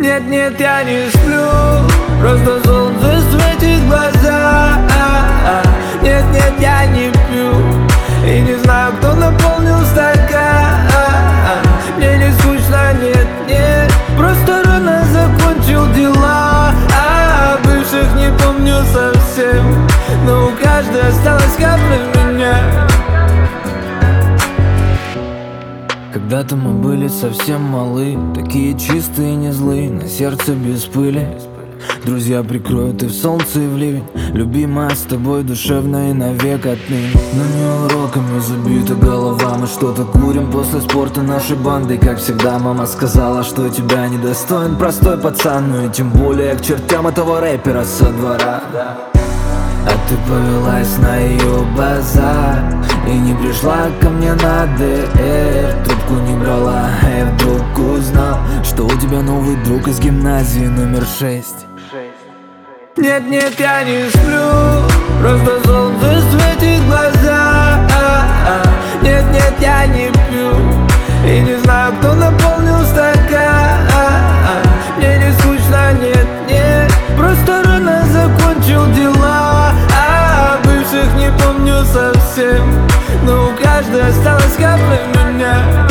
Нет, я не сплю, просто солнце светит в глаза. Нет, я не пью и не знаю, кто наполнил стакан. Мне не скучно, нет, просто рано закончил дела. Бывших не помню совсем, но у каждой осталась капля меня. Когда-то мы были совсем малы, такие чистые и не злые, на сердце без пыли. Друзья прикроют и в солнце, и в ливень. Любимая, с тобой душевно и навек отныне. Но не уроками забита голова. Мы что-то курим после спорта нашей бандой. Как всегда, мама сказала, что тебя недостоин простой пацан. Ну и тем более к чертям этого рэпера со двора. А ты повелась на ее базар и не пришла ко мне на ДР. Трубку не брала, я вдруг узнал, что у тебя новый друг из гимназии номер 6. Нет, я не сплю, просто солнце светит в глаза. Нет, я не пью и не знаю, кто наполнил стакан. Мне не скучно, нет, просто рано закончил дела. Бывших не помню совсем, но у каждой осталась капля меня.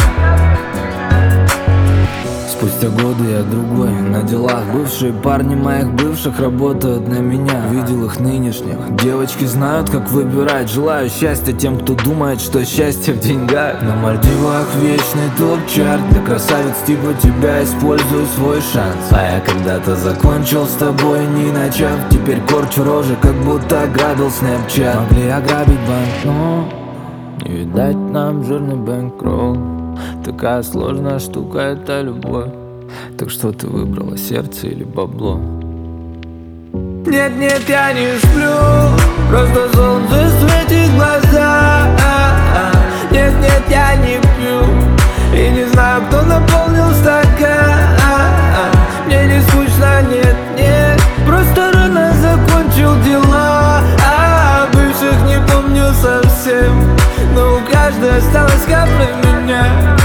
Спустя годы я другой на делах. Бывшие парни моих бывших работают на меня. Видел их нынешних. Девочки знают, как выбирать. Желаю счастья тем, кто думает, что счастье в деньгах. На Мальдивах вечный топ-чарт. Для красавиц типа тебя использую свой шанс. А я когда-то закончил с тобой, не начав. Теперь корчу рожи, как будто ограбил Снэпчат. Могли ограбить банк, но не видать нам жирный бэнкролл. Такая сложная штука — это любовь. Так что ты выбрала, сердце или бабло? Нет, я не сплю, просто солнце светит в глаза. Нет, я не пью и не знаю, кто наполнил стакан. Мне не скучно, нет, просто рано закончил дела. Бывших не помню совсем, но у каждой осталась капля меня.